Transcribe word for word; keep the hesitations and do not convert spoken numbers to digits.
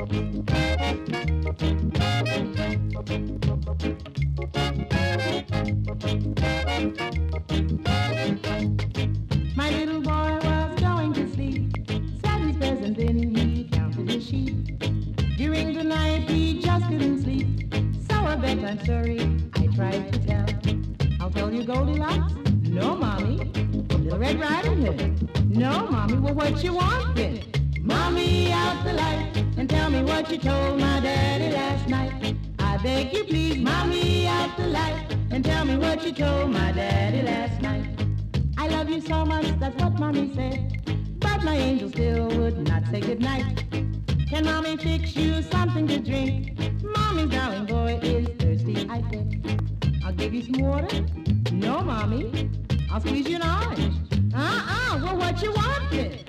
My little boy was going to sleep, said his prayers and then he counted his sheep. During the night he just couldn't sleep, so I bet I'm sorry I tried to tell. I'll tell you Goldilocks, no mommy. Little Red Riding Hood, no mommy. Well, what you want then? Mommy, out the light and tell me what you told my daddy last night. I beg you please, mommy, out the light and tell me what you told my daddy last night. I love you so much, that's what mommy said, but my angel still would not say goodnight. Can mommy fix you something to drink? Mommy's darling boy is thirsty, I think. I'll give you some water? No, mommy. I'll squeeze you an orange. Uh-uh, well, what you want then?